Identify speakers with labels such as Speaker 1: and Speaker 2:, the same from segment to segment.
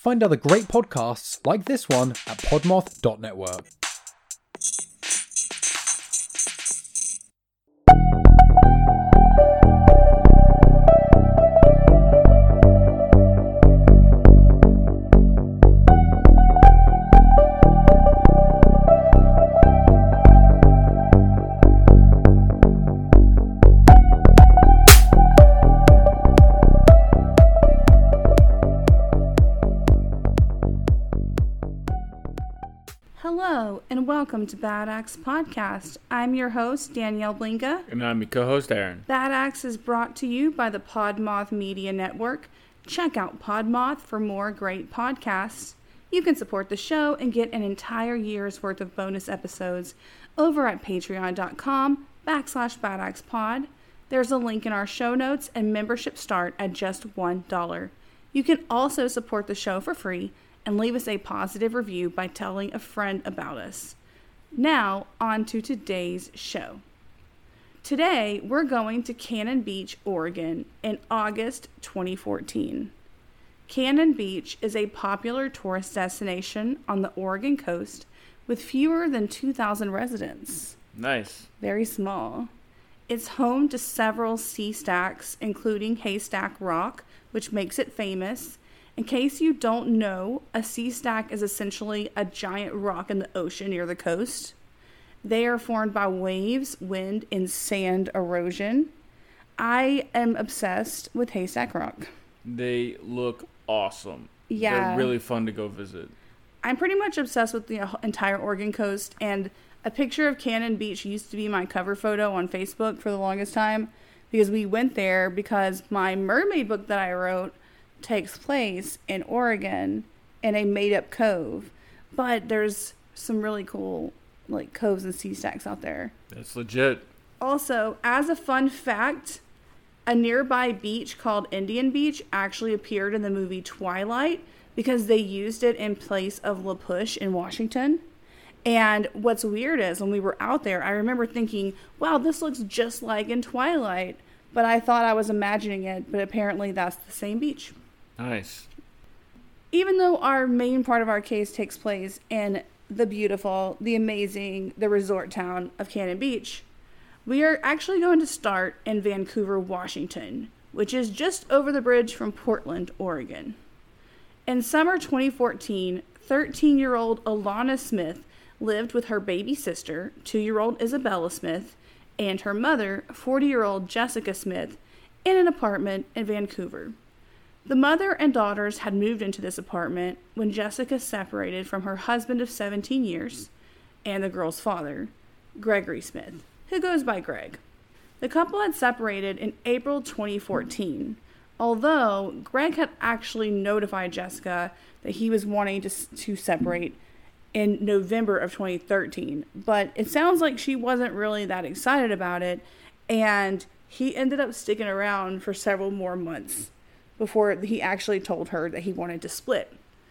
Speaker 1: Find other great podcasts like this one at podmoth.network.
Speaker 2: Hello, and welcome to Bad Axe Podcast. I'm your host, Danielle Blinka.
Speaker 3: And I'm your co-host, Aaron.
Speaker 2: Bad Axe is brought to you by the Podmoth Media Network. Check out Podmoth for more great podcasts. You can support the show and get an entire year's worth of bonus episodes over at patreon.com/badaxepod. There's a link in our show notes, and membership start at just $1. You can also support the show for free and leave us a positive review by telling a friend about us. Now, on to today's show. Today, we're going to Cannon Beach, Oregon in August 2014. Cannon Beach is a popular tourist destination on the Oregon coast with fewer than 2,000 residents.
Speaker 3: Nice.
Speaker 2: Very small. It's home to several sea stacks, including Haystack Rock, which makes it famous. In case you don't know, a sea stack is essentially a giant rock in the ocean near the coast. They are formed by waves, wind, and sand erosion. I am obsessed with Haystack Rock.
Speaker 3: They look awesome.
Speaker 2: Yeah.
Speaker 3: They're really fun to go visit.
Speaker 2: I'm pretty much obsessed with the entire Oregon coast, and a picture of Cannon Beach used to be my cover photo on Facebook for the longest time because we went there because my mermaid book that I wrote takes place in Oregon in a made-up cove, but there's some really cool like coves and sea stacks out there.
Speaker 3: That's legit.
Speaker 2: Also, as a fun fact, a nearby beach called Indian Beach actually appeared in the movie Twilight because they used it in place of La Push in Washington. And what's weird is when we were out there, I remember thinking, wow, this looks just like in Twilight, but I thought I was imagining it, but apparently that's the same beach.
Speaker 3: Nice.
Speaker 2: Even though our main part of our case takes place in the beautiful, the amazing, the resort town of Cannon Beach, we are actually going to start in Vancouver, Washington, which is just over the bridge from Portland, Oregon. In summer 2014, 13-year-old Alana Smith lived with her baby sister, 2-year-old Isabella Smith, and her mother, 40-year-old Jessica Smith, in an apartment in Vancouver. The mother and daughters had moved into this apartment when Jessica separated from her husband of 17 years and the girl's father, Gregory Smith, who goes by Greg. The couple had separated in April 2014, although Greg had actually notified Jessica that he was wanting to separate in November of 2013, but it sounds like she wasn't really that excited about it, and he ended up sticking around for several more months before he actually told her that he wanted to split.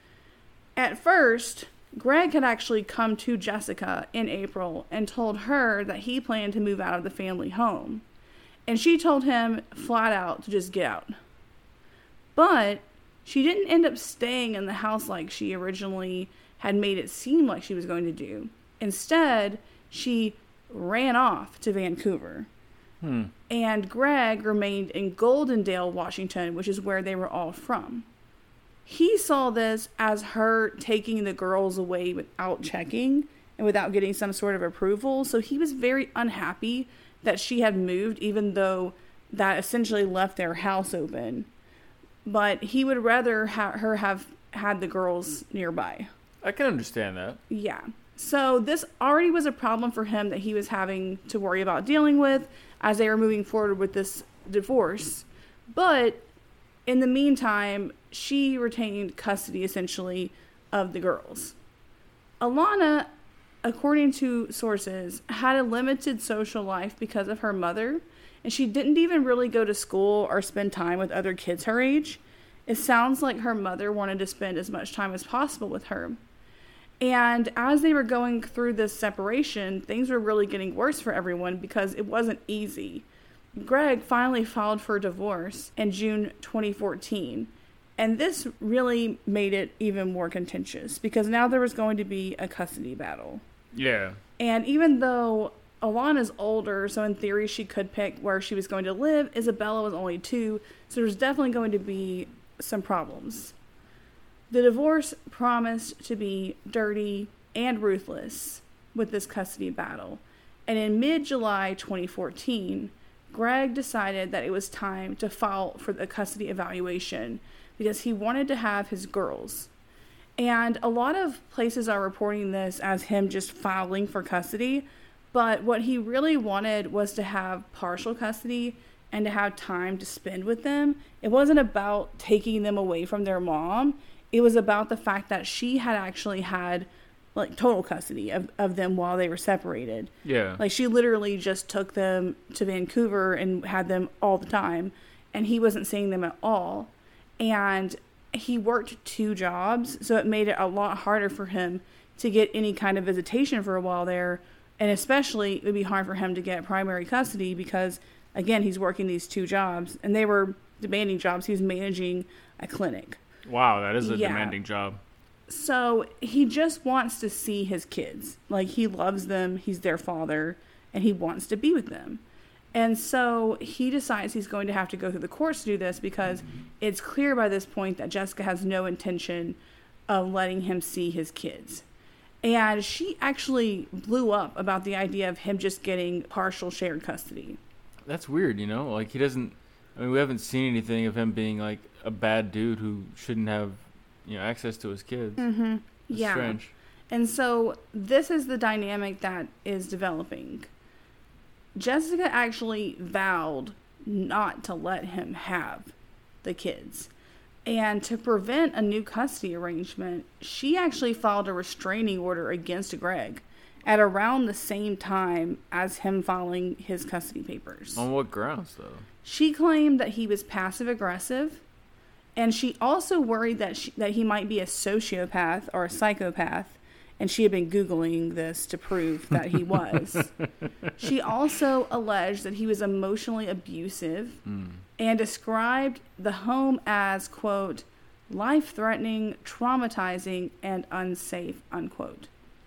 Speaker 2: At first, Greg had actually come to Jessica in April and told her that he planned to move out of the family home. And she told him flat out to just get out. But she didn't end up staying in the house like she originally had made it seem like she was going to do. Instead, she ran off to Vancouver. And Greg remained in Goldendale, Washington, which is where they were all from. He saw this as her taking the girls away without checking and without getting some sort of approval. So he was very unhappy that she had moved, even though that essentially left their house open. But he would rather her have had the girls nearby.
Speaker 3: I can understand that.
Speaker 2: Yeah. So this already was a problem for him that he was having to worry about dealing with as they were moving forward with this divorce. But in the meantime, she retained custody, essentially, of the girls. Alana, according to sources, had a limited social life because of her mother, and she didn't even really go to school or spend time with other kids her age. It sounds like her mother wanted to spend as much time as possible with her. And as they were going through this separation, things were really getting worse for everyone because it wasn't easy. Greg finally filed for divorce in June 2014, And this really made it even more contentious because now there was going to be a custody battle.
Speaker 3: Yeah.
Speaker 2: And even though Alana's older, so in theory she could pick where she was going to live, Isabella was only 2, so there's definitely going to be some problems. The divorce promised to be dirty and ruthless with this custody battle. And in mid-July 2014, Greg decided that it was time to file for the custody evaluation because he wanted to have his girls. And a lot of places are reporting this as him just filing for custody, but what he really wanted was to have partial custody and to have time to spend with them. It wasn't about taking them away from their mom. It was about the fact that she had actually had like total custody of them while they were separated.
Speaker 3: Yeah.
Speaker 2: Like she literally just took them to Vancouver and had them all the time, and he wasn't seeing them at all. And he worked 2 jobs, so it made it a lot harder for him to get any kind of visitation for a while there. And especially it would be hard for him to get primary custody because, again, he's working these 2 jobs, and they were demanding jobs. He was managing a clinic.
Speaker 3: Wow, that is a demanding job.
Speaker 2: So he just wants to see his kids. Like, he loves them, he's their father, and he wants to be with them. And so he decides he's going to have to go through the courts to do this because it's clear by this point that Jessica has no intention of letting him see his kids. And she actually blew up about the idea of him just getting partial shared custody.
Speaker 3: That's weird, you know? Like, he doesn't... I mean, we haven't seen anything of him being, like, a bad dude who shouldn't have, you know, access to his kids.
Speaker 2: Mm-hmm.
Speaker 3: It's
Speaker 2: Yeah.
Speaker 3: strange.
Speaker 2: And so this is the dynamic that is developing. Jessica actually vowed not to let him have the kids. And to prevent a new custody arrangement, she actually filed a restraining order against Greg at around the same time as him filing his custody papers.
Speaker 3: On what grounds, though?
Speaker 2: She claimed that he was passive-aggressive, and she also worried that he might be a sociopath or a psychopath, and she had been Googling this to prove that he was. She also alleged that he was emotionally abusive and described the home as, quote, life-threatening, traumatizing, and unsafe, unquote.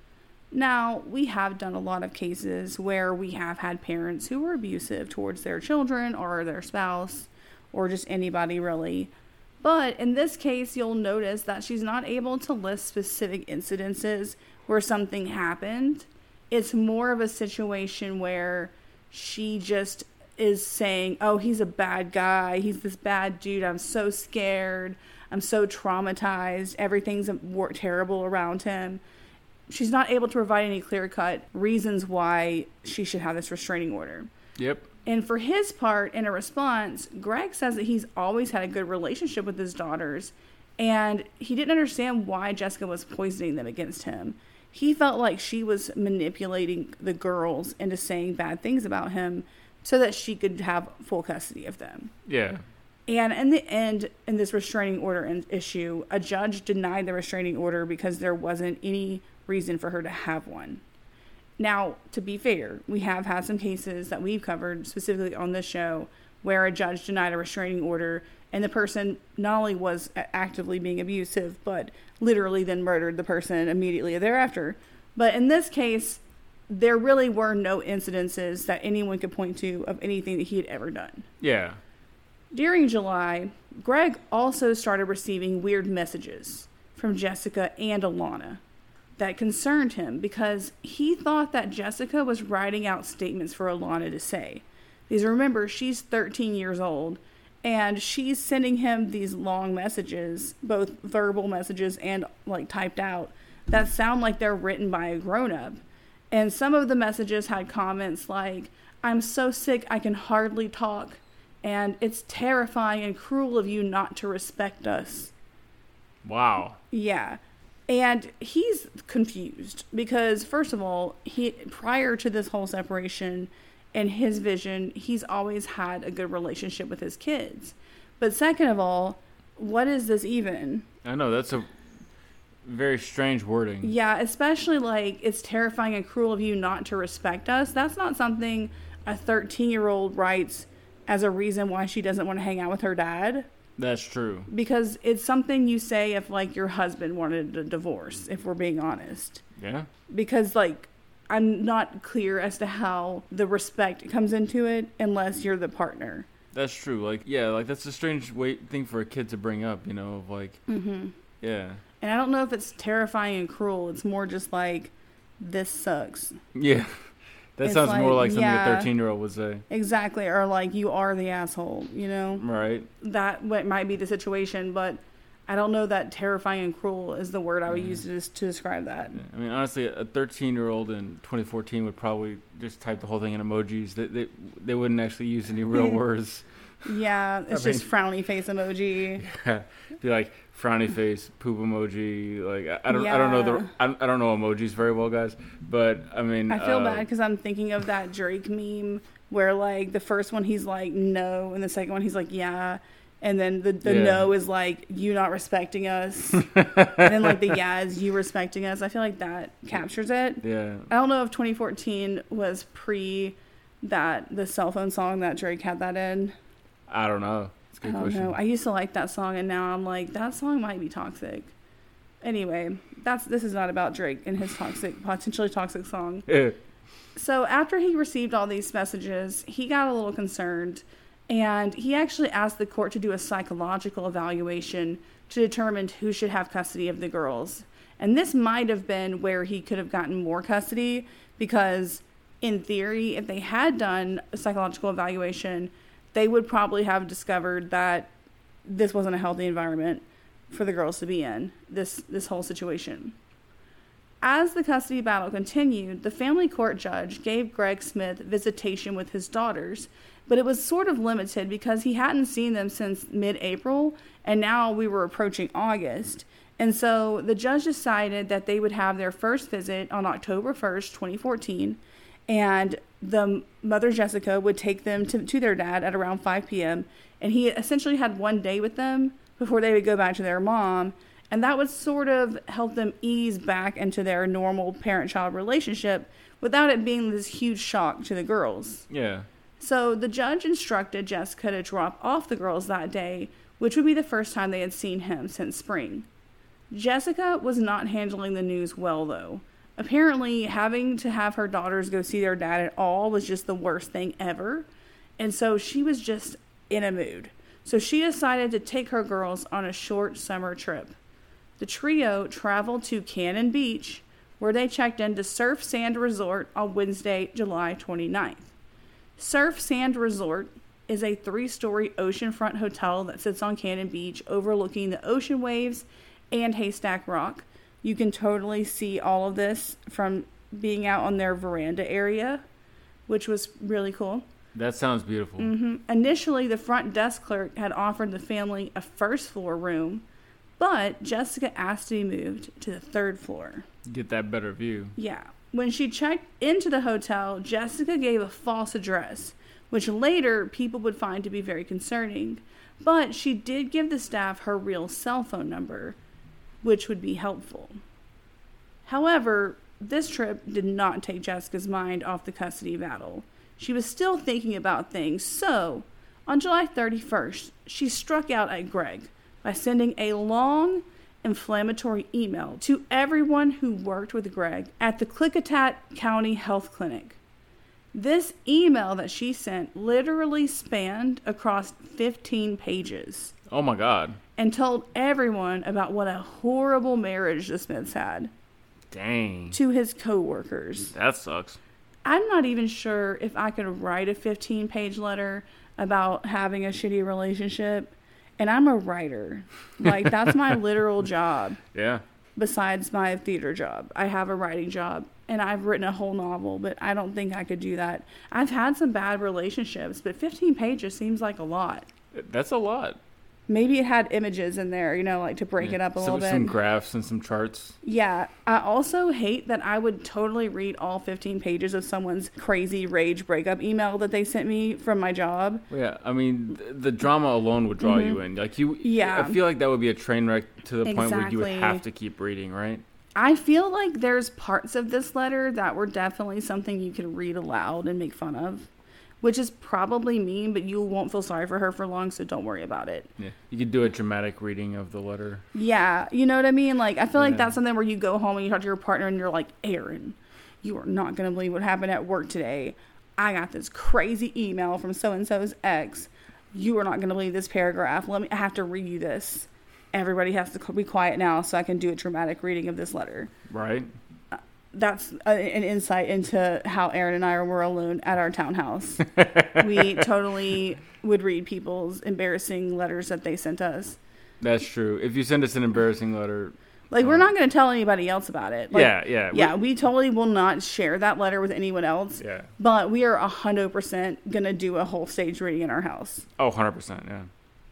Speaker 2: Now, we have done a lot of cases where we have had parents who were abusive towards their children or their spouse or just anybody really. But in this case, you'll notice that she's not able to list specific incidences where something happened. It's more of a situation where she just is saying, oh, he's a bad guy. He's this bad dude. I'm so scared. I'm so traumatized. Everything's terrible around him. She's not able to provide any clear-cut reasons why she should have this restraining order.
Speaker 3: Yep.
Speaker 2: And for his part, in a response, Greg says that he's always had a good relationship with his daughters, and he didn't understand why Jessica was poisoning them against him. He felt like she was manipulating the girls into saying bad things about him so that she could have full custody of them.
Speaker 3: Yeah.
Speaker 2: And in the end, in this restraining order issue, a judge denied the restraining order because there wasn't any reason for her to have one. Now, to be fair, we have had some cases that we've covered specifically on this show where a judge denied a restraining order and the person not only was actively being abusive, but literally then murdered the person immediately thereafter. But in this case, there really were no incidences that anyone could point to of anything that he had ever done.
Speaker 3: Yeah.
Speaker 2: During July, Greg also started receiving weird messages from Jessica and Alana that concerned him because he thought that Jessica was writing out statements for Alana to say. Because remember, she's 13 years old, and she's sending him these long messages, both verbal messages and like typed out, that sound like they're written by a grown-up. And some of the messages had comments like, I'm so sick I can hardly talk, and it's terrifying and cruel of you not to respect us.
Speaker 3: Wow.
Speaker 2: Yeah. And he's confused because, first of all, prior to this whole separation, in his vision, he's always had a good relationship with his kids. But second of all, what is this even?
Speaker 3: I know, that's a very strange wording.
Speaker 2: Yeah, especially like, it's terrifying and cruel of you not to respect us. That's not something a 13-year-old writes as a reason why she doesn't want to hang out with her dad.
Speaker 3: That's true.
Speaker 2: Because it's something you say if, like, your husband wanted a divorce, if we're being honest.
Speaker 3: Yeah.
Speaker 2: Because, like, I'm not clear as to how the respect comes into it unless you're the partner.
Speaker 3: That's true. Like, yeah, like, that's a strange thing for a kid to bring up, you know, of, like, yeah.
Speaker 2: And I don't know if it's terrifying and cruel. It's more just like, this sucks.
Speaker 3: Yeah. That
Speaker 2: It's
Speaker 3: sounds
Speaker 2: like,
Speaker 3: more like something
Speaker 2: yeah.
Speaker 3: a 13-year-old would say.
Speaker 2: Exactly. Or, like, you are the asshole, you know?
Speaker 3: Right.
Speaker 2: That might be the situation, but I don't know that terrifying and cruel is the word I would use to describe that.
Speaker 3: Yeah. I mean, honestly, a 13-year-old in 2014 would probably just type the whole thing in emojis. They wouldn't actually use any real words.
Speaker 2: Yeah, it's just frowny face emoji.
Speaker 3: Yeah. Be like frowny face, poop emoji. Like I don't know I don't know emojis very well, guys. But I mean,
Speaker 2: I feel bad because I'm thinking of that Drake meme where, like, the first one he's like no, and the second one he's like yeah, and then the no is like you not respecting us, and then like the yeah is you respecting us. I feel like that captures it.
Speaker 3: Yeah.
Speaker 2: I don't know if 2014 was pre the cell phone song that Drake had that in.
Speaker 3: I don't know. It's a good question.
Speaker 2: I don't know. I used to like that song, and now I'm like, that song might be toxic. Anyway, this is not about Drake and his potentially toxic song.
Speaker 3: Yeah.
Speaker 2: So after he received all these messages, he got a little concerned, and he actually asked the court to do a psychological evaluation to determine who should have custody of the girls. And this might have been where he could have gotten more custody, because in theory, if they had done a psychological evaluation, they would probably have discovered that this wasn't a healthy environment for the girls to be in, this whole situation. As the custody battle continued, the family court judge gave Greg Smith visitation with his daughters, but it was sort of limited because he hadn't seen them since mid-April, and now we were approaching August. And so the judge decided that they would have their first visit on October 1st, 2014, and the mother, Jessica, would take them to their dad at around 5 p.m. And he essentially had one day with them before they would go back to their mom. And that would sort of help them ease back into their normal parent-child relationship without it being this huge shock to the girls.
Speaker 3: Yeah.
Speaker 2: So the judge instructed Jessica to drop off the girls that day, which would be the first time they had seen him since spring. Jessica was not handling the news well, though. Apparently, having to have her daughters go see their dad at all was just the worst thing ever. And so she was just in a mood. So she decided to take her girls on a short summer trip. The trio traveled to Cannon Beach, where they checked into Surf Sand Resort on Wednesday, July 29th. Surf Sand Resort is a 3-story oceanfront hotel that sits on Cannon Beach overlooking the ocean waves and Haystack Rock. You can totally see all of this from being out on their veranda area, which was really cool.
Speaker 3: That sounds beautiful.
Speaker 2: Mm-hmm. Initially, the front desk clerk had offered the family a first-floor room, but Jessica asked to be moved to the 3rd floor.
Speaker 3: Get that better view.
Speaker 2: Yeah. When she checked into the hotel, Jessica gave a false address, which later people would find to be very concerning. But she did give the staff her real cell phone number, which would be helpful. However, this trip did not take Jessica's mind off the custody battle. She was still thinking about things, so on July 31st, she struck out at Greg by sending a long, inflammatory email to everyone who worked with Greg at the Klickitat County Health Clinic. This email that she sent literally spanned across 15 pages.
Speaker 3: Oh my God.
Speaker 2: And told everyone about what a horrible marriage the Smiths had.
Speaker 3: Dang.
Speaker 2: To his co-workers.
Speaker 3: That sucks.
Speaker 2: I'm not even sure if I could write a 15-page letter about having a shitty relationship. And I'm a writer. Like, that's my literal job.
Speaker 3: Yeah.
Speaker 2: Besides my theater job. I have a writing job. And I've written a whole novel, but I don't think I could do that. I've had some bad relationships, but 15 pages seems like a lot.
Speaker 3: That's a lot.
Speaker 2: Maybe it had images in there, like to break it up a little bit.
Speaker 3: Some graphs and some charts.
Speaker 2: Yeah. I also hate that I would totally read all 15 pages of someone's crazy rage breakup email that they sent me from my job.
Speaker 3: Yeah. I mean, the drama alone would draw you in. Like
Speaker 2: Yeah.
Speaker 3: I feel like that would be a train wreck to the point where you would have to keep reading, right?
Speaker 2: I feel like there's parts of this letter that were definitely something you could read aloud and make fun of, which is probably mean, but you won't feel sorry for her for long, so don't worry about it.
Speaker 3: Yeah, you could do a dramatic reading of the letter.
Speaker 2: Yeah, you know what I mean? Like, I feel like that's something where you go home and you talk to your partner and you're like, Aaron, you are not going to believe what happened at work today. I got this crazy email from so-and-so's ex. You are not going to believe this paragraph. I have to read you this. Everybody has to be quiet now so I can do a dramatic reading of this letter.
Speaker 3: Right.
Speaker 2: That's an insight into how Aaron and I were alone at our townhouse. We totally would read people's embarrassing letters that they sent us.
Speaker 3: That's true. If you send us an embarrassing letter...
Speaker 2: Like, we're not going to tell anybody else about it. Like,
Speaker 3: yeah.
Speaker 2: We totally will not share that letter with anyone else.
Speaker 3: Yeah.
Speaker 2: But we are 100% going to do a whole stage reading in our house.
Speaker 3: Oh, 100%, yeah.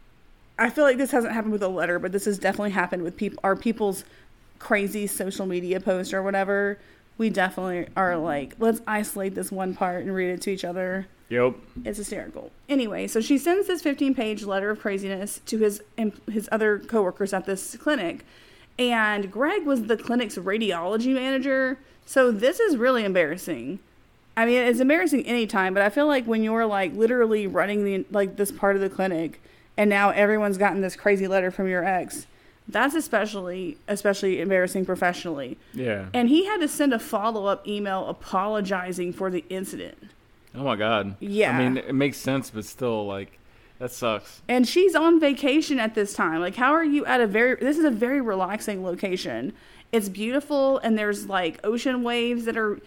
Speaker 2: I feel like this hasn't happened with a letter, but this has definitely happened with people's crazy social media post or whatever. We definitely are like, let's isolate this one part and read it to each other.
Speaker 3: Yep.
Speaker 2: It's hysterical. Anyway, so she sends this 15-page letter of craziness to his other coworkers at this clinic. And Greg was the clinic's radiology manager. So this is really embarrassing. I mean, it's embarrassing anytime, but I feel like when you're like literally running this part of the clinic and now everyone's gotten this crazy letter from your ex, that's especially embarrassing professionally.
Speaker 3: Yeah.
Speaker 2: And he had to send a follow-up email apologizing for the incident.
Speaker 3: Oh my God.
Speaker 2: Yeah.
Speaker 3: I mean, it makes sense, but still, like, that sucks.
Speaker 2: And she's on vacation at this time. Like, how are you at this is a very relaxing location. It's beautiful, and there's like ocean waves that are,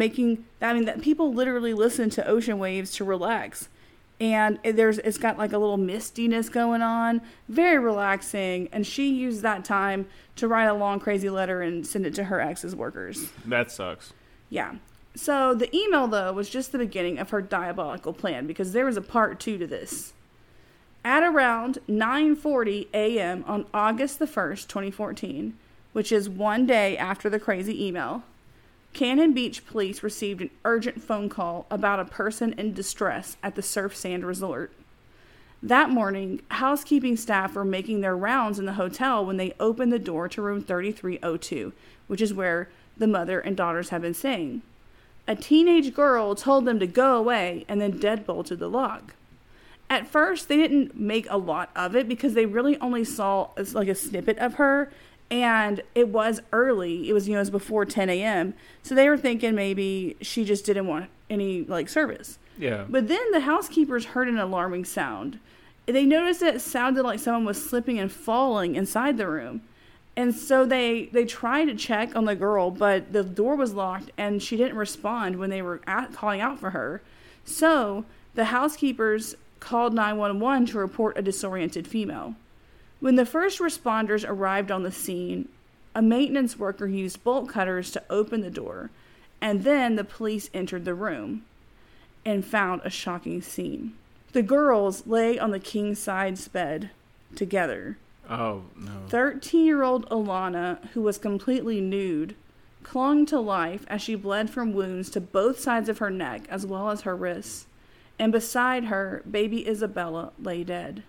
Speaker 2: that people literally listen to ocean waves to relax. And it's got like a little mistiness going on, very relaxing. And she used that time to write a long, crazy letter and send it to her ex's workers.
Speaker 3: That sucks.
Speaker 2: Yeah. So the email, though, was just the beginning of her diabolical plan, because there was a part 2 to this. At around 9:40 a.m. on August the 1st, 2014, which is one day after the crazy email, Cannon Beach police received an urgent phone call about a person in distress at the Surf Sand Resort. That morning, housekeeping staff were making their rounds in the hotel when they opened the door to room 3302, which is where the mother and daughters had been staying. A teenage girl told them to go away and then deadbolted the lock. At first, they didn't make a lot of it because they really only saw like a snippet of her. And it was early. It was, it was before 10 a.m. So they were thinking maybe she just didn't want any, service.
Speaker 3: Yeah.
Speaker 2: But then the housekeepers heard an alarming sound. They noticed that it sounded like someone was slipping and falling inside the room. And so they tried to check on the girl, but the door was locked and she didn't respond when they were calling out for her. So the housekeepers called 911 to report a disoriented female. When the first responders arrived on the scene, a maintenance worker used bolt cutters to open the door, and then the police entered the room and found a shocking scene. The girls lay on the king-size bed together.
Speaker 3: Oh, no.
Speaker 2: 13-year-old Alana, who was completely nude, clung to life as she bled from wounds to both sides of her neck as well as her wrists. And beside her, baby Isabella lay dead.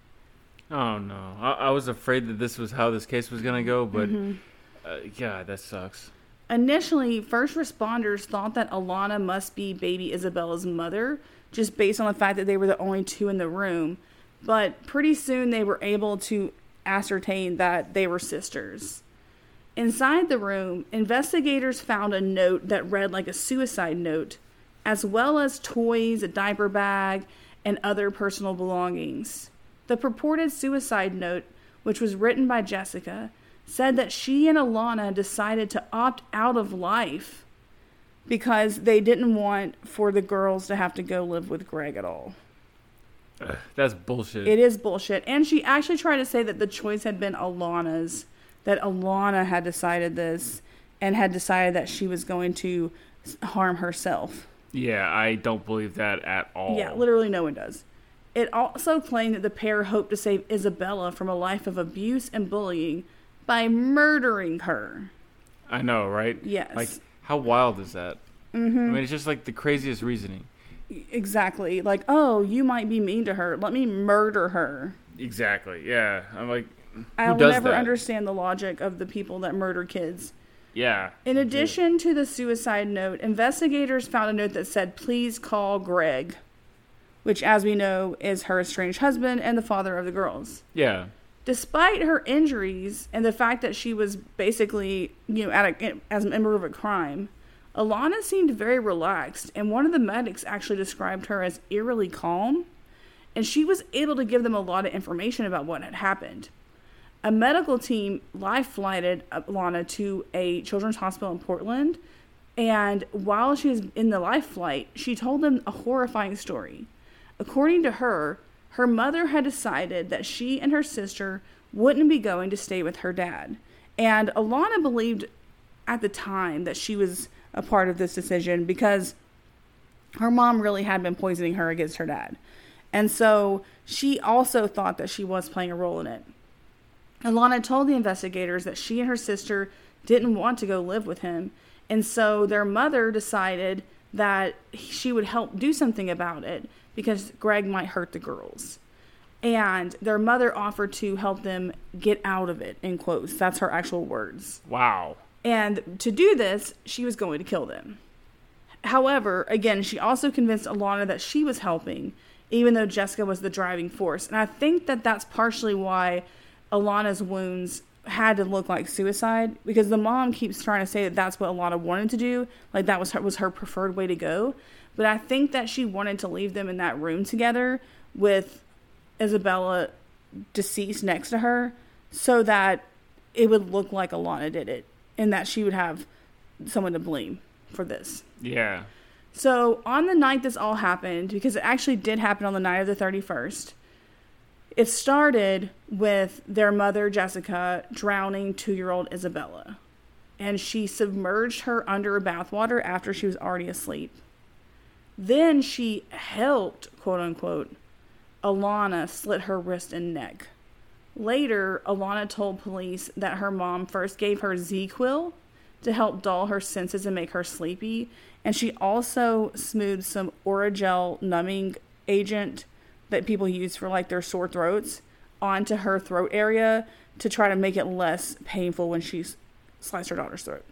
Speaker 3: Oh, no. I was afraid that this was how this case was going to go, but God, that sucks.
Speaker 2: Initially, first responders thought that Alana must be baby Isabella's mother, just based on the fact that they were the only two in the room. But pretty soon they were able to ascertain that they were sisters. Inside the room, investigators found a note that read like a suicide note, as well as toys, a diaper bag, and other personal belongings. The purported suicide note, which was written by Jessica, said that she and Alana decided to opt out of life because they didn't want for the girls to have to go live with Greg at all.
Speaker 3: That's bullshit.
Speaker 2: It is bullshit. And she actually tried to say that the choice had been Alana's, that Alana had decided this and had decided that she was going to harm herself.
Speaker 3: Yeah, I don't believe that at all.
Speaker 2: Yeah, literally no one does. It also claimed that the pair hoped to save Isabella from a life of abuse and bullying by murdering her.
Speaker 3: I know, right?
Speaker 2: Yes.
Speaker 3: Like, how wild is that?
Speaker 2: Mm-hmm.
Speaker 3: I mean, it's just like the craziest reasoning.
Speaker 2: Exactly. Like, oh, you might be mean to her. Let me murder her.
Speaker 3: Exactly. Yeah. I'm like,
Speaker 2: I'll never understand the logic of the people that murder kids.
Speaker 3: Yeah.
Speaker 2: In addition to the suicide note, investigators found a note that said, "Please call Greg." which, as we know, is her estranged husband and the father of the girls.
Speaker 3: Yeah.
Speaker 2: Despite her injuries and the fact that she was basically, as a member of a crime, Alana seemed very relaxed, and one of the medics actually described her as eerily calm, and she was able to give them a lot of information about what had happened. A medical team life-flighted Alana to a children's hospital in Portland, and while she was in the life flight, she told them a horrifying story. According to her, her mother had decided that she and her sister wouldn't be going to stay with her dad. And Alana believed at the time that she was a part of this decision because her mom really had been poisoning her against her dad. And so she also thought that she was playing a role in it. Alana told the investigators that she and her sister didn't want to go live with him. And so their mother decided that she would help do something about it because Greg might hurt the girls. And their mother offered to help them get out of it, in quotes. That's her actual words.
Speaker 3: Wow.
Speaker 2: And to do this, she was going to kill them. However, again, she also convinced Alana that she was helping, even though Jessica was the driving force. And I think that that's partially why Alana's wounds had to look like suicide, because the mom keeps trying to say that that's what Alana wanted to do. Like that was her preferred way to go. But I think that she wanted to leave them in that room together with Isabella deceased next to her so that it would look like Alana did it and that she would have someone to blame for this.
Speaker 3: Yeah.
Speaker 2: So on the night this all happened, because it actually did happen on the night of the 31st, it started with their mother, Jessica, drowning 2-year-old Isabella. And she submerged her under a bathwater after she was already asleep. Then she helped, quote unquote, Alana slit her wrist and neck. Later, Alana told police that her mom first gave her ZzzQuil to help dull her senses and make her sleepy. And she also smoothed some Orajel numbing agent that people use for like their sore throats onto her throat area to try to make it less painful when she sliced her daughter's throat.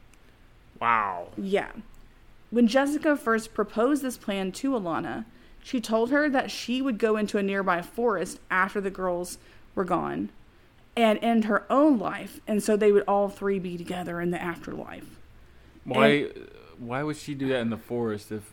Speaker 3: Wow.
Speaker 2: Yeah. When Jessica first proposed this plan to Alana, she told her that she would go into a nearby forest after the girls were gone and end her own life, and so they would all three be together in the afterlife.
Speaker 3: Why would she do that in the forest if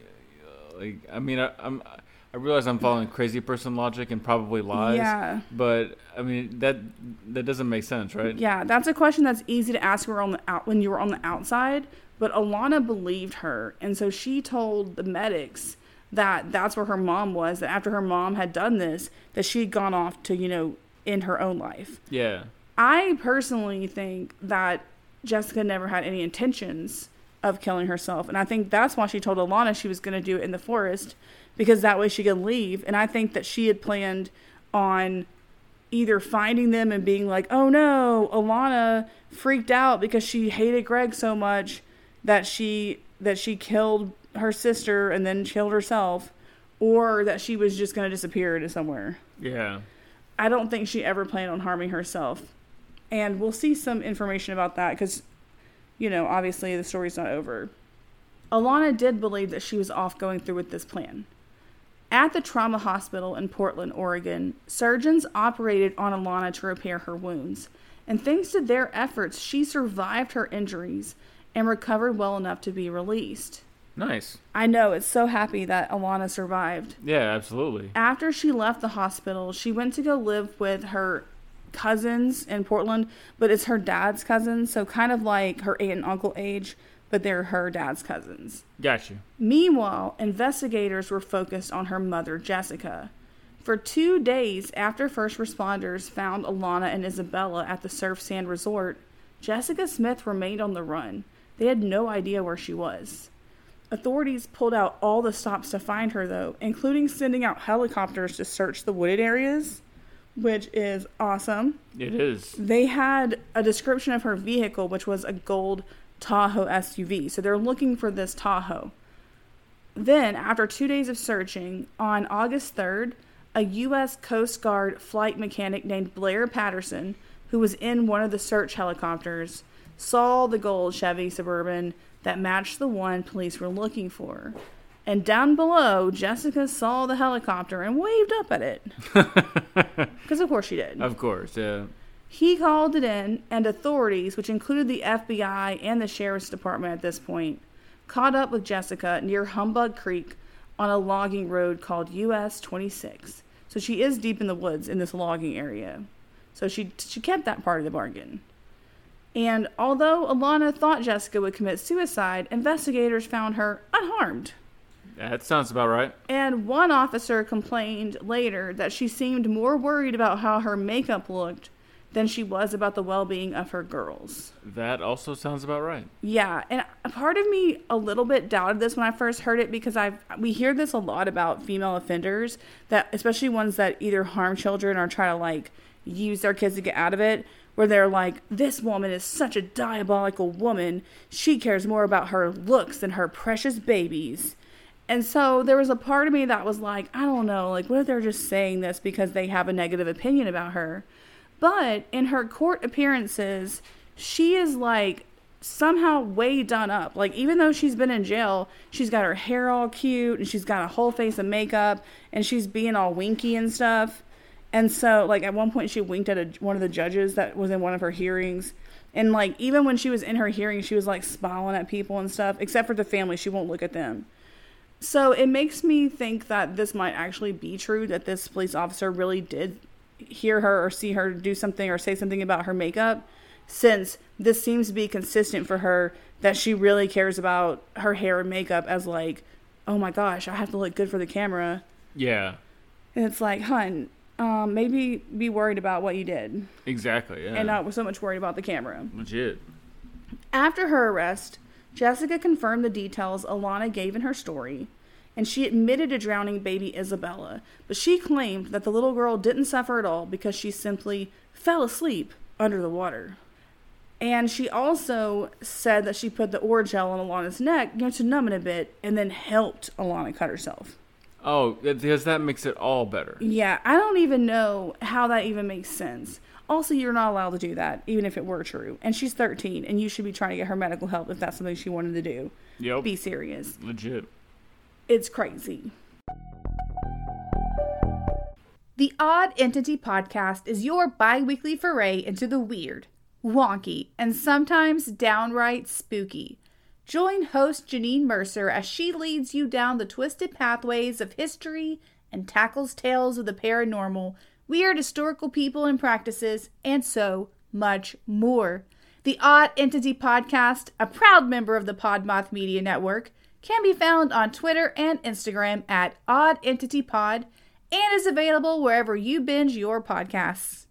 Speaker 3: I realize I'm following crazy person logic and probably lies.
Speaker 2: Yeah.
Speaker 3: But I mean that doesn't make sense, right?
Speaker 2: Yeah, that's a question that's easy to ask when you were on the outside, but Alana believed her, and so she told the medics that that's where her mom was, that after her mom had done this, that she'd gone off to, end her own life.
Speaker 3: Yeah.
Speaker 2: I personally think that Jessica never had any intentions of killing herself, and I think that's why she told Alana she was going to do it in the forest, because that way she could leave. And I think that she had planned on either finding them and being like, oh no, Alana freaked out because she hated Greg so much that she killed her sister and then killed herself, or that she was just going to disappear into somewhere.
Speaker 3: Yeah.
Speaker 2: I don't think she ever planned on harming herself. And we'll see some information about that because, obviously the story's not over. Alana did believe that she was off going through with this plan. At the trauma hospital in Portland, Oregon, surgeons operated on Alana to repair her wounds. And thanks to their efforts, she survived her injuries and recovered well enough to be released.
Speaker 3: Nice.
Speaker 2: I know, it's so happy that Alana survived.
Speaker 3: Yeah, absolutely.
Speaker 2: After she left the hospital, she went to go live with her cousins in Portland, but it's her dad's cousins, so kind of like her aunt and uncle age, but they're her dad's cousins.
Speaker 3: Gotcha.
Speaker 2: Meanwhile, investigators were focused on her mother, Jessica. For 2 days after first responders found Alana and Isabella at the Surf Sand Resort, Jessica Smith remained on the run. They had no idea where she was. Authorities pulled out all the stops to find her, though, including sending out helicopters to search the wooded areas, which is awesome.
Speaker 3: It is.
Speaker 2: They had a description of her vehicle, which was a gold Tahoe SUV. So they're looking for this Tahoe. Then, after 2 days of searching, on August 3rd, a U.S. Coast Guard flight mechanic named Blair Patterson, who was in one of the search helicopters, saw the gold Chevy Suburban that matched the one police were looking for. And down below, Jessica saw the helicopter and waved up at it. Because of course she did.
Speaker 3: Of course, yeah.
Speaker 2: He called it in, and authorities, which included the FBI and the Sheriff's Department at this point, caught up with Jessica near Humbug Creek on a logging road called US 26. So she is deep in the woods in this logging area. So she kept that part of the bargain. And although Alana thought Jessica would commit suicide, investigators found her unharmed.
Speaker 3: That sounds about right.
Speaker 2: And one officer complained later that she seemed more worried about how her makeup looked than she was about the well-being of her girls.
Speaker 3: That also sounds about right.
Speaker 2: Yeah, and a part of me a little bit doubted this when I first heard it, because we hear this a lot about female offenders, that especially ones that either harm children or try to like use their kids to get out of it, where they're like, this woman is such a diabolical woman. She cares more about her looks than her precious babies. And so there was a part of me that was like, I don't know, like, what if they're just saying this because they have a negative opinion about her? But in her court appearances, she is like somehow way done up. Like, even though she's been in jail, she's got her hair all cute and she's got a whole face of makeup and she's being all winky and stuff. And so, like, at one point she winked at one of the judges that was in one of her hearings. And, like, even when she was in her hearing, she was, like, smiling at people and stuff. Except for the family. She won't look at them. So it makes me think that this might actually be true, that this police officer really did hear her or see her do something or say something about her makeup, since this seems to be consistent for her, that she really cares about her hair and makeup as, like, oh my gosh, I have to look good for the camera.
Speaker 3: Yeah.
Speaker 2: And it's like, hun, maybe be worried about what you did.
Speaker 3: Exactly, yeah.
Speaker 2: And not so much worried about the camera.
Speaker 3: Legit.
Speaker 2: After her arrest, Jessica confirmed the details Alana gave in her story, and she admitted to drowning baby Isabella, but she claimed that the little girl didn't suffer at all because she simply fell asleep under the water. And she also said that she put the Orajel on Alana's neck, to numb it a bit, and then helped Alana cut herself.
Speaker 3: Oh, because that makes it all better.
Speaker 2: Yeah, I don't even know how that even makes sense. Also, you're not allowed to do that, even if it were true. And she's 13, and you should be trying to get her medical help if that's something she wanted to do.
Speaker 3: Yep.
Speaker 2: Be serious.
Speaker 3: Legit.
Speaker 2: It's crazy. The Odd Entity Podcast is your bi-weekly foray into the weird, wonky, and sometimes downright spooky. Join host Janine Mercer as she leads you down the twisted pathways of history and tackles tales of the paranormal, weird historical people and practices, and so much more. The Odd Entity Podcast, a proud member of the Podmoth Media Network, can be found on Twitter and Instagram at Odd Entity Pod, and is available wherever you binge your podcasts.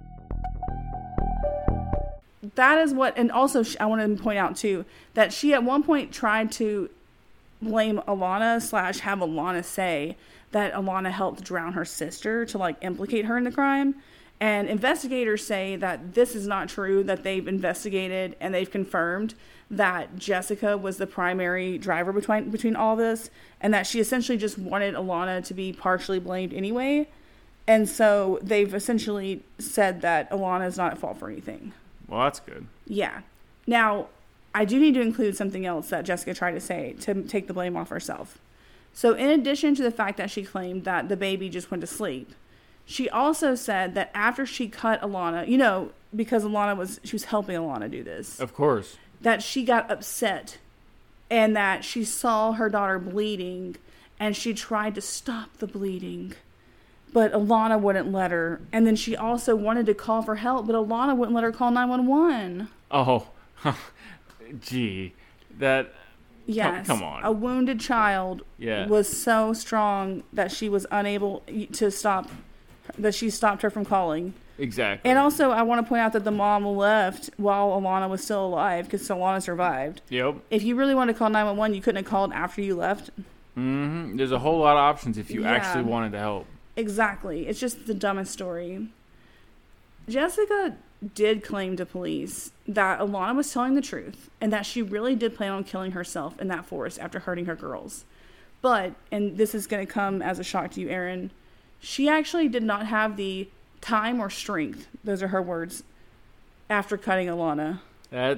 Speaker 2: That is what, and also I want to point out too, that she at one point tried to blame Alana / have Alana say that Alana helped drown her sister to like implicate her in the crime. And investigators say that this is not true, that they've investigated and they've confirmed that Jessica was the primary driver between all this, and that she essentially just wanted Alana to be partially blamed anyway. And so they've essentially said that Alana is not at fault for anything.
Speaker 3: Well, that's good.
Speaker 2: Yeah. Now, I do need to include something else that Jessica tried to say to take the blame off herself. So in addition to the fact that she claimed that the baby just went to sleep, she also said that after she cut Alana, because she was helping Alana do this.
Speaker 3: Of course.
Speaker 2: That she got upset and that she saw her daughter bleeding and she tried to stop the bleeding, but Alana wouldn't let her. And then she also wanted to call for help, but Alana wouldn't let her call 911.
Speaker 3: Oh, gee, that...
Speaker 2: Yes.
Speaker 3: Come on.
Speaker 2: A wounded child was so strong that she was unable to stop, that she stopped her from calling.
Speaker 3: Exactly.
Speaker 2: And also, I want to point out that the mom left while Alana was still alive, because Alana survived.
Speaker 3: Yep.
Speaker 2: If you really wanted to call 911, you couldn't have called after you left.
Speaker 3: Mm-hmm. There's a whole lot of options if you actually wanted to help.
Speaker 2: Exactly. It's just the dumbest story. Jessica did claim to police that Alana was telling the truth and that she really did plan on killing herself in that forest after hurting her girls. But, and this is going to come as a shock to you, Aaron, she actually did not have the time or strength, those are her words, after cutting Alana.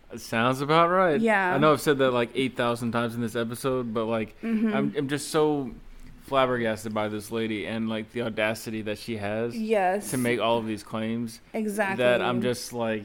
Speaker 3: It sounds about right.
Speaker 2: Yeah.
Speaker 3: I know I've said that like 8,000 times in this episode, but like I'm just so flabbergasted by this lady and like the audacity that she has
Speaker 2: Yes.
Speaker 3: to make all of these claims.
Speaker 2: Exactly.
Speaker 3: That I'm just like,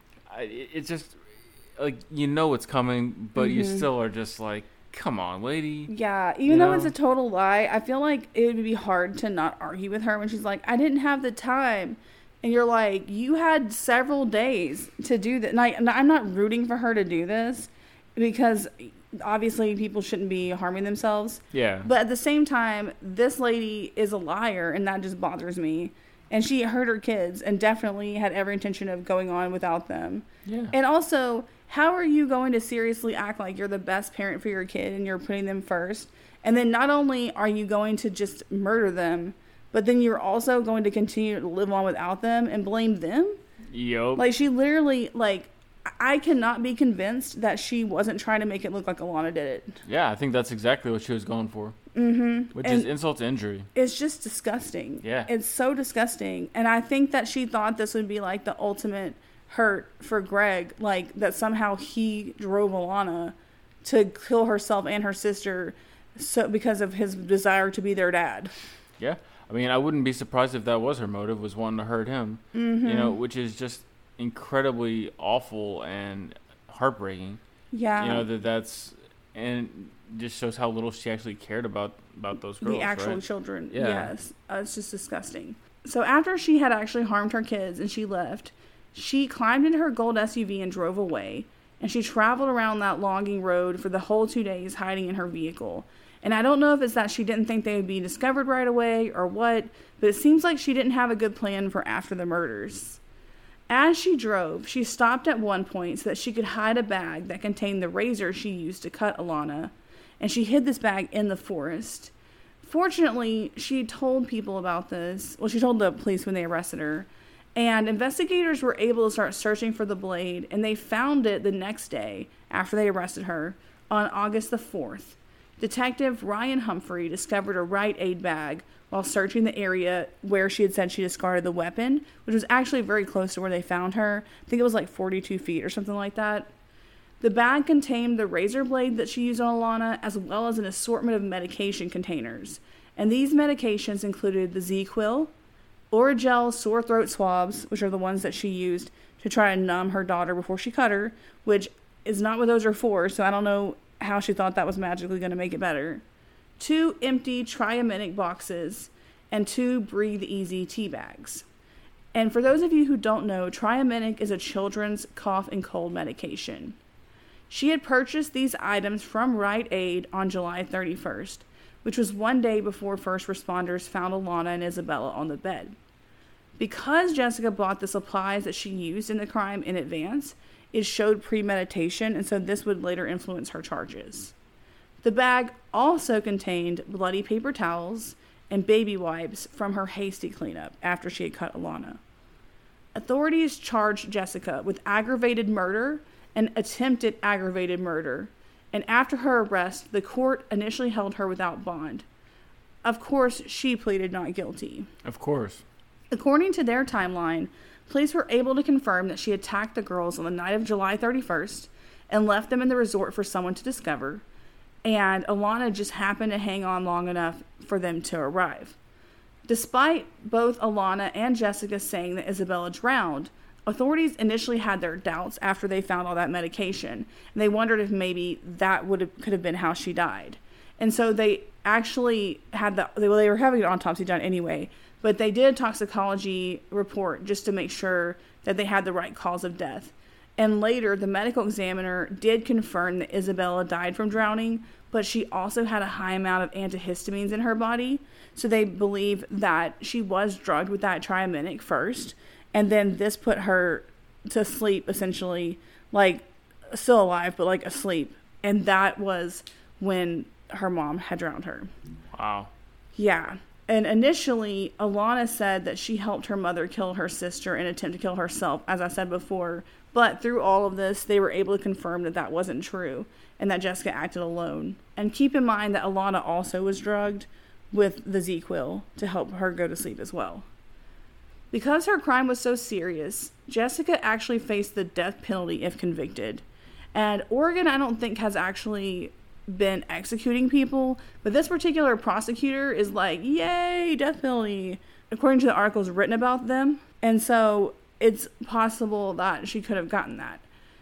Speaker 3: it's just like, you know it's coming, but you still are just like, come on, lady.
Speaker 2: Yeah, even though it's a total lie, I feel like it would be hard to not argue with her when she's like, I didn't have the time. And you're like, you had several days to do that. And I'm not rooting for her to do this because obviously people shouldn't be harming themselves.
Speaker 3: Yeah.
Speaker 2: But at the same time, this lady is a liar and that just bothers me. And she hurt her kids and definitely had every intention of going on without them.
Speaker 3: Yeah.
Speaker 2: And also, how are you going to seriously act like you're the best parent for your kid and you're putting them first? And then not only are you going to just murder them, but then you're also going to continue to live on without them and blame them?
Speaker 3: Yup.
Speaker 2: Like, she literally, like, I cannot be convinced that she wasn't trying to make it look like Alana did it.
Speaker 3: Yeah, I think that's exactly what she was going for. Mm-hmm. Which is insult to injury.
Speaker 2: It's just disgusting.
Speaker 3: Yeah.
Speaker 2: It's so disgusting. And I think that she thought this would be like the ultimate hurt for Greg. Like that somehow he drove Alana to kill herself and her sister because of his desire to be their dad.
Speaker 3: Yeah. I mean, I wouldn't be surprised if that was her motive, was wanting to hurt him. Mm-hmm. You know, which is just incredibly awful and heartbreaking.
Speaker 2: Yeah.
Speaker 3: You know, that's... And just shows how little she actually cared about those girls,
Speaker 2: the actual
Speaker 3: right?
Speaker 2: children.
Speaker 3: Yeah.
Speaker 2: Yes. It's just disgusting. So after she had actually harmed her kids and she left, she climbed into her gold SUV and drove away. And she traveled around that logging road for the whole 2 days hiding in her vehicle. And I don't know if it's that she didn't think they would be discovered right away or what, but it seems like she didn't have a good plan for after the murders. As she drove, she stopped at one point so that she could hide a bag that contained the razor she used to cut Alana, and she hid this bag in the forest. Fortunately, she told people about this. Well, she told the police when they arrested her, and investigators were able to start searching for the blade, and they found it the next day after they arrested her on August the 4th. Detective Ryan Humphrey discovered a Rite Aid bag while searching the area where she had said she discarded the weapon, which was actually very close to where they found her. I think it was like 42 feet or something like that. The bag contained the razor blade that she used on Alana, as well as an assortment of medication containers. And these medications included the Z-Quil, Oragel sore throat swabs, which are the ones that she used to try and numb her daughter before she cut her, which is not what those are for, so I don't know how she thought that was magically going to make it better. 2 empty Triaminic boxes, and 2 Breathe Easy tea bags. And for those of you who don't know, Triaminic is a children's cough and cold medication. She had purchased these items from Rite Aid on July 31st, which was one day before first responders found Alana and Isabella on the bed. Because Jessica bought the supplies that she used in the crime in advance, it showed premeditation, and so this would later influence her charges. The bag also contained bloody paper towels and baby wipes from her hasty cleanup after she had cut Alana. Authorities charged Jessica with aggravated murder and attempted aggravated murder, and after her arrest, the court initially held her without bond. Of course, she pleaded not guilty.
Speaker 3: Of course.
Speaker 2: According to their timeline, police were able to confirm that she attacked the girls on the night of July 31st and left them in the resort for someone to discover, and Alana just happened to hang on long enough for them to arrive. Despite both Alana and Jessica saying that Isabella drowned, authorities initially had their doubts after they found all that medication, and they wondered if maybe that could have been how she died. And so they actually had they were having an autopsy done anyway, but they did a toxicology report just to make sure that they had the right cause of death. And later, the medical examiner did confirm that Isabella died from drowning, but she also had a high amount of antihistamines in her body. So they believe that she was drugged with that Triaminic first, and then this put her to sleep, essentially, like still alive, but like asleep. And that was when her mom had drowned her.
Speaker 3: Wow.
Speaker 2: Yeah. And initially, Alana said that she helped her mother kill her sister and attempt to kill herself, as I said before. But through all of this, they were able to confirm that that wasn't true and that Jessica acted alone. And keep in mind that Alana also was drugged with the Z-Quil to help her go to sleep as well. Because her crime was so serious, Jessica actually faced the death penalty if convicted. And Oregon, I don't think, has actually been executing people, but this particular prosecutor is like, yay, death penalty, according to the articles written about them. And so it's possible that she could have gotten that.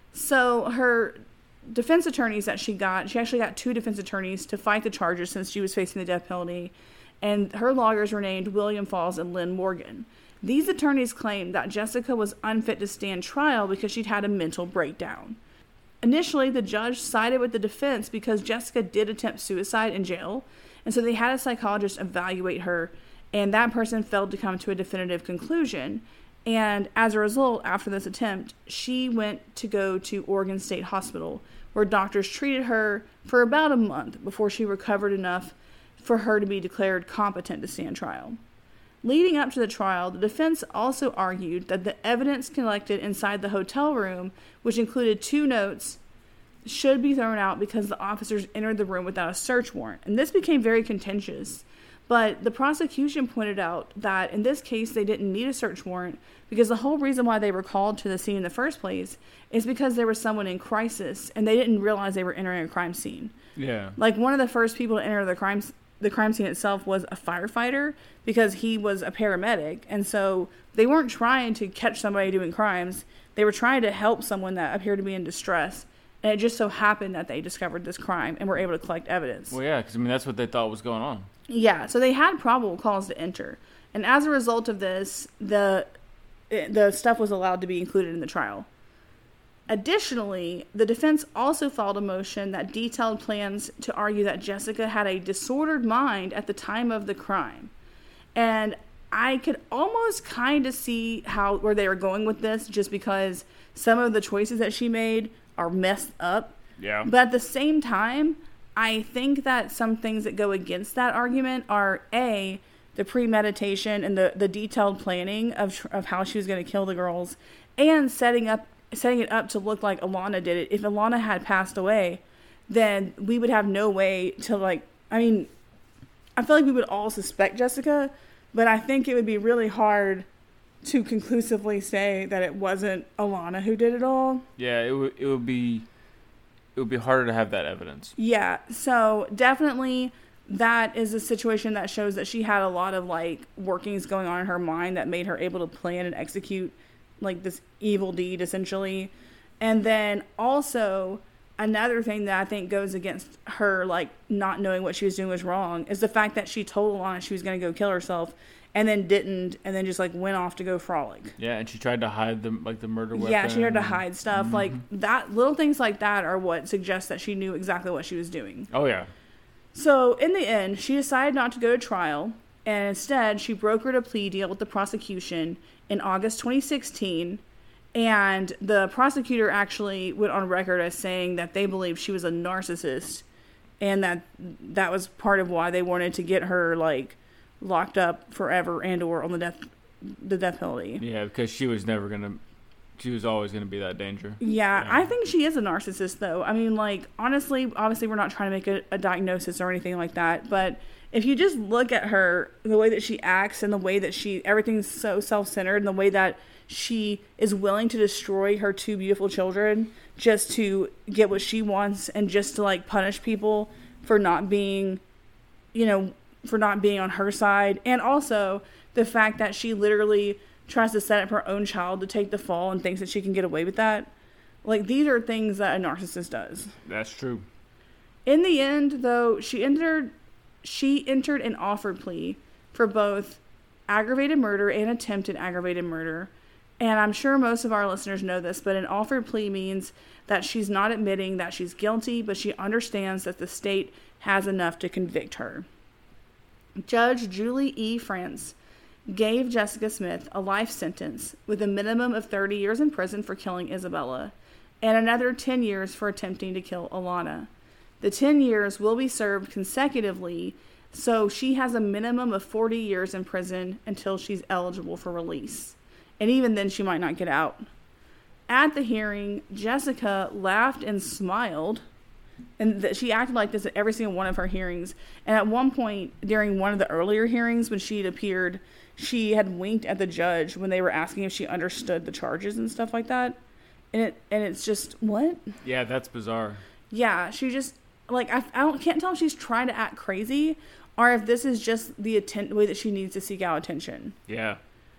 Speaker 2: So her defense attorneys that she actually got 2 defense attorneys to fight the charges since she was facing the death penalty. And her lawyers were named William Falls and Lynn Morgan. These attorneys claimed that Jessica was unfit to stand trial because she'd had a mental breakdown. Initially, the judge sided with the defense because Jessica did attempt suicide in jail, and so they had a psychologist evaluate her, and that person failed to come to a definitive conclusion. And as a result, after this attempt, she went to go to Oregon State Hospital, where doctors treated her for about a month before she recovered enough for her to be declared competent to stand trial. Leading up to the trial, the defense also argued that the evidence collected inside the hotel room, which included 2 notes, should be thrown out because the officers entered the room without a search warrant. And this became very contentious. But the prosecution pointed out that in this case, they didn't need a search warrant because the whole reason why they were called to the scene in the first place is because there was someone in crisis and they didn't realize they were entering a crime scene.
Speaker 3: Yeah.
Speaker 2: Like, one of the first people to enter the crime scene itself was a firefighter because he was a paramedic. And so they weren't trying to catch somebody doing crimes. They were trying to help someone that appeared to be in distress. And it just so happened that they discovered this crime and were able to collect evidence.
Speaker 3: Well, yeah, because, I mean, that's what they thought was going on.
Speaker 2: Yeah, so they had probable cause to enter. And as a result of this, the stuff was allowed to be included in the trial. Additionally, the defense also filed a motion that detailed plans to argue that Jessica had a disordered mind at the time of the crime. And I could almost kind of see where they were going with this, just because some of the choices that she made are messed up.
Speaker 3: Yeah.
Speaker 2: But at the same time, I think that some things that go against that argument are, A, the premeditation and the detailed planning of how she was going to kill the girls, and setting it up to look like Alana did it. If Alana had passed away, then we would have no way to, I feel like we would all suspect Jessica, but I think it would be really hard to conclusively say that it wasn't Alana who did it all.
Speaker 3: Yeah, it would be harder to have that evidence.
Speaker 2: Yeah, so definitely that is a situation that shows that she had a lot of workings going on in her mind that made her able to plan and execute this evil deed, essentially. And then also another thing that I think goes against her not knowing what she was doing was wrong is the fact that she told Alana she was going to go kill herself and then didn't, and then just went off to go frolic.
Speaker 3: Yeah, and she tried to hide the murder weapon.
Speaker 2: Yeah, she tried to hide stuff. That, little things like that are what suggests that she knew exactly what she was doing.
Speaker 3: Oh yeah.
Speaker 2: So in the end, she decided not to go to trial, and instead she brokered a plea deal with the prosecution in August 2016, and the prosecutor actually went on record as saying that they believed she was a narcissist, and that was part of why they wanted to get her locked up forever and/or on the death penalty.
Speaker 3: Yeah, because she was always gonna be that danger.
Speaker 2: Yeah, I think she is a narcissist, though. I mean, honestly, obviously, we're not trying to make a diagnosis or anything like that, but if you just look at her, the way that she acts and the way that everything's so self-centered, and the way that she is willing to destroy her 2 beautiful children just to get what she wants and just to punish people for not being, on her side. And also the fact that she literally tries to set up her own child to take the fall and thinks that she can get away with that. These are things that a narcissist does.
Speaker 3: That's true.
Speaker 2: In the end, though, she entered an offered plea for both aggravated murder and attempted aggravated murder. And I'm sure most of our listeners know this, but an offered plea means that she's not admitting that she's guilty, but she understands that the state has enough to convict her. Judge Julie E. France gave Jessica Smith a life sentence with a minimum of 30 years in prison for killing Isabella and another 10 years for attempting to kill Alana. The 10 years will be served consecutively, so she has a minimum of 40 years in prison until she's eligible for release. And even then, she might not get out. At the hearing, Jessica laughed and smiled, and she acted like this at every single one of her hearings. And at one point, during one of the earlier hearings, when she had appeared, she had winked at the judge when they were asking if she understood the charges and stuff like that. And it's just, what?
Speaker 3: Yeah, that's bizarre.
Speaker 2: Yeah, she just, like, can't tell if she's trying to act crazy or if this is just the way that she needs to seek out attention.
Speaker 3: Yeah.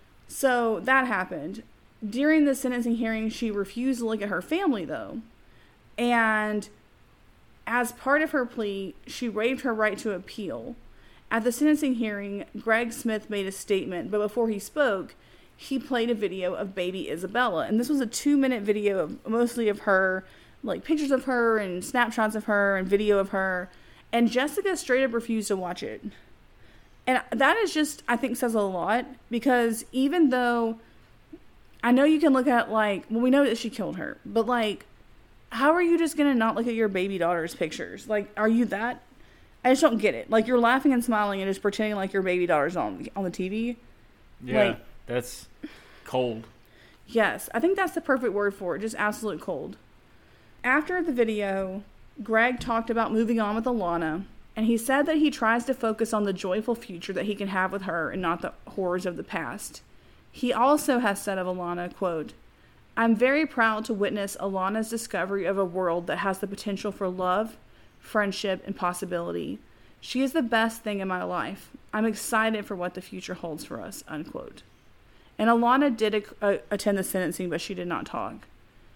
Speaker 2: So that happened. During the sentencing hearing, she refused to look at her family, though. And as part of her plea, she waived her right to appeal. At the sentencing hearing, Greg Smith made a statement, but before he spoke, he played a video of baby Isabella. And this was a 2-minute video of mostly of her, like pictures of her and snapshots of her and video of her. And Jessica straight up refused to watch it. And that is just, I think, says a lot, because even though I know you can look at, like, well, we know that she killed her, but, like, how are you just going to not look at your baby daughter's pictures? Like, are you that? I just don't get it. Like, you're laughing and smiling and just pretending like your baby daughter's on the TV.
Speaker 3: Yeah,
Speaker 2: like,
Speaker 3: that's cold.
Speaker 2: Yes, I think that's the perfect word for it, just absolute cold. After the video, Greg talked about moving on with Alana, and he said that he tries to focus on the joyful future that he can have with her and not the horrors of the past. He also has said of Alana, quote, "I'm very proud to witness Alana's discovery of a world that has the potential for love, friendship, and possibility. She is the best thing in my life. I'm excited for what the future holds for us," unquote. And Alana did attend the sentencing, but she did not talk.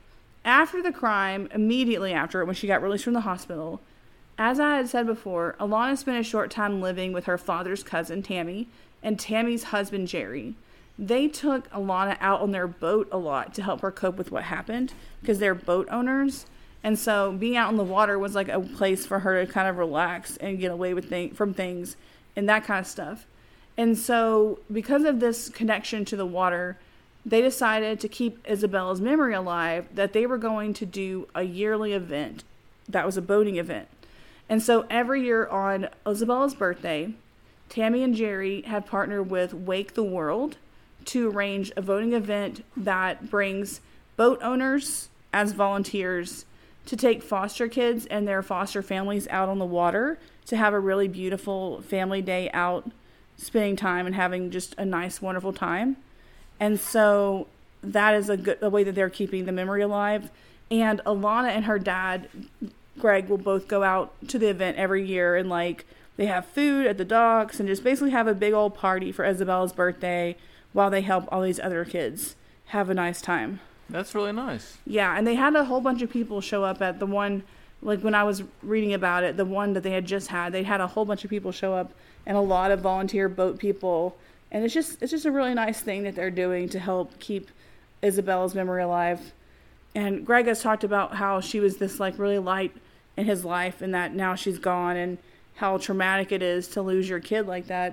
Speaker 2: After the crime, immediately after it, when she got released from the hospital, as I had said before, Alana spent a short time living with her father's cousin, Tammy, and Tammy's husband, Jerry. They took Alana out on their boat a lot to help her cope with what happened, because they're boat owners. And so being out on the water was like a place for her to kind of relax and get away with from things and that kind of stuff. And so because of this connection to the water, they decided to keep Isabella's memory alive, that they were going to do a yearly event that was a boating event. And so every year on Isabella's birthday, Tammy and Jerry had partnered with Wake the World to arrange a voting event that brings boat owners as volunteers to take foster kids and their foster families out on the water to have a really beautiful family day out, spending time and having just a nice, wonderful time. And so that is a way that they're keeping the memory alive. And Alana and her dad, Greg, will both go out to the event every year, and like they have food at the docks and just basically have a big old party for Isabella's birthday while they help all these other kids have a nice time.
Speaker 3: That's really nice.
Speaker 2: Yeah, and they had a whole bunch of people show up at the one, like when I was reading about it, the one that they had just had, they had a whole bunch of people show up and a lot of volunteer boat people. And it's just a really nice thing that they're doing to help keep Isabella's memory alive. And Greg has talked about how she was this like really light in his life, and that now she's gone, and how traumatic it is to lose your kid like that.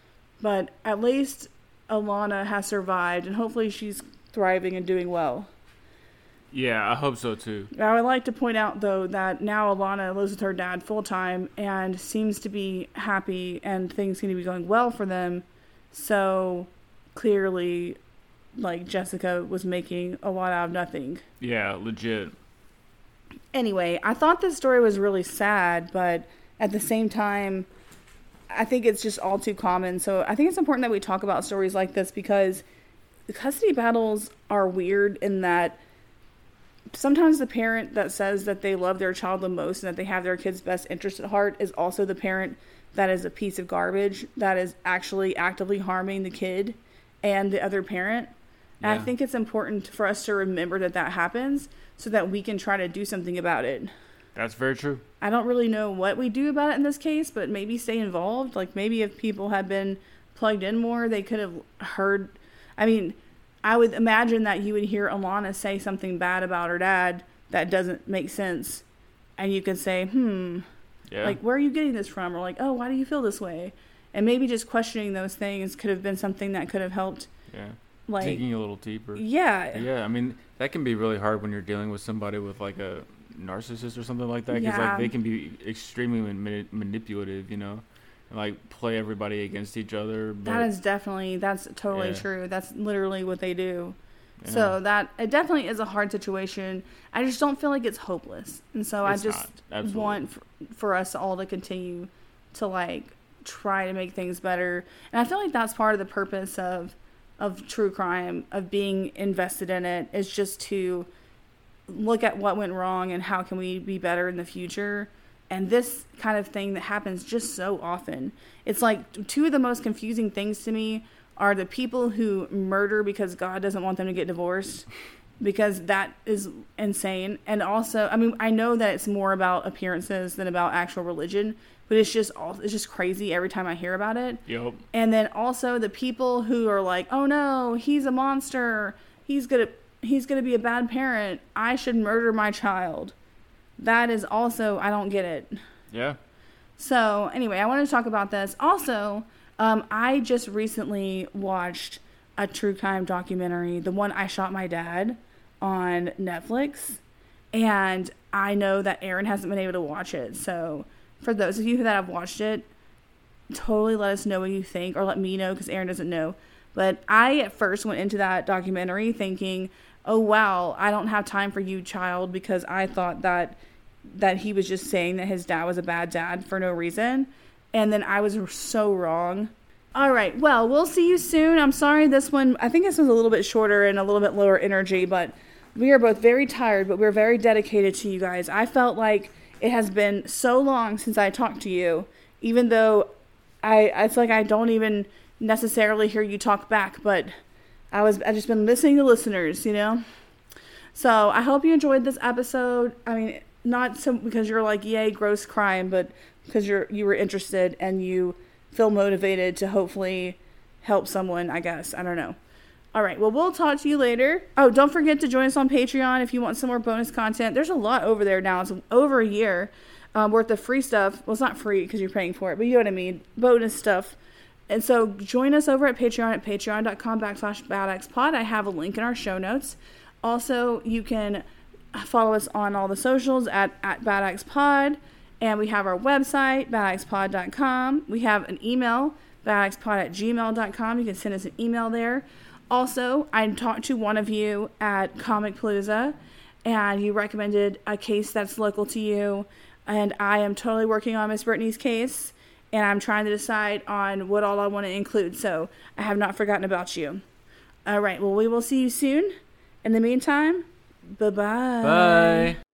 Speaker 2: But at least Alana has survived, and hopefully she's thriving and doing well.
Speaker 3: Yeah, I hope so too.
Speaker 2: I would like to point out, though, that now Alana lives with her dad full time and seems to be happy, and things seem to be going well for them. So clearly, like, Jessica was making a lot out of nothing.
Speaker 3: Yeah, legit.
Speaker 2: Anyway, I thought this story was really sad, but at the same time, I think it's just all too common. So I think it's important that we talk about stories like this, because the custody battles are weird in that sometimes the parent that says that they love their child the most and that they have their kid's best interest at heart is also the parent that is a piece of garbage that is actually actively harming the kid and the other parent. And
Speaker 3: Yeah.
Speaker 2: I think it's important for us to remember that that happens so that we can try to do something about it.
Speaker 3: That's very true.
Speaker 2: I don't really know what we do about it in this case, but maybe stay involved. Like, maybe if people had been plugged in more, they could have heard. I mean, I would imagine that you would hear Alana say something bad about her dad that doesn't make sense. And you could say,
Speaker 3: Yeah.
Speaker 2: like, where are you getting this from? Or like, oh, why do you feel this way? And maybe just questioning those things could have been something that could have helped.
Speaker 3: Yeah.
Speaker 2: Like,
Speaker 3: Digging a little deeper.
Speaker 2: yeah.
Speaker 3: Yeah, I mean, that can be really hard when you're dealing with somebody with like a narcissist or something like that, because
Speaker 2: Yeah.
Speaker 3: like they can be extremely manipulative, you know, and like play everybody against each other. But,
Speaker 2: That's totally
Speaker 3: Yeah.
Speaker 2: true. That's literally what they do.
Speaker 3: yeah.
Speaker 2: So that, it definitely is a hard situation. I just don't feel like it's hopeless. And so
Speaker 3: It's
Speaker 2: I just
Speaker 3: not. Absolutely.
Speaker 2: want for us all to continue to like try to make things better. And I feel like that's part of the purpose of true crime, of being invested in it, is just to look at what went wrong and how can we be better in the future. And this kind of thing that happens just so often. It's like two of the most confusing things to me are the people who murder because God doesn't want them to get divorced, because that is insane. And also, I mean, I know that it's more about appearances than about actual religion, but it's just crazy every time I hear about it.
Speaker 3: Yep.
Speaker 2: And then also the people who are like, oh no, he's a monster. He's gonna be a bad parent. I should murder my child. That is also, I don't get it.
Speaker 3: Yeah.
Speaker 2: So anyway, I wanted to talk about this. Also, I just recently watched a true crime documentary, the one I Shot My Dad, on Netflix. And I know that Aaron hasn't been able to watch it. So for those of you that have watched it, totally let us know what you think, or let me know because Aaron doesn't know. But I at first went into that documentary thinking, oh wow, I don't have time for you, child, because I thought that he was just saying that his dad was a bad dad for no reason. And then I was so wrong. All right, well, we'll see you soon. I'm sorry I think this was a little bit shorter and a little bit lower energy, but we are both very tired, but we're very dedicated to you guys. I felt like it has been so long since I talked to you, even though it's like I don't even necessarily hear you talk back, but I've just been listening to listeners, you know? So I hope you enjoyed this episode. I mean, not so because you're like, yay, gross crime, but because you were interested and you feel motivated to hopefully help someone, I guess. I don't know. All right. Well, we'll talk to you later. Oh, don't forget to join us on Patreon if you want some more bonus content. There's a lot over there now. It's over a year worth of free stuff. Well, it's not free because you're paying for it, but you know what I mean. Bonus stuff. And so join us over at Patreon at patreon.com/badxpod. I have a link in our show notes. Also, you can follow us on all the socials at badxpod. And we have our website, badxpod.com. We have an email, badxpod@gmail.com. You can send us an email there. Also, I talked to one of you at Comic Palooza, and you recommended a case that's local to you. And I am totally working on Miss Brittany's case, and I'm trying to decide on what all I want to include. So I have not forgotten about you. All right, well, we will see you soon. In the meantime, bye-bye.
Speaker 3: Bye.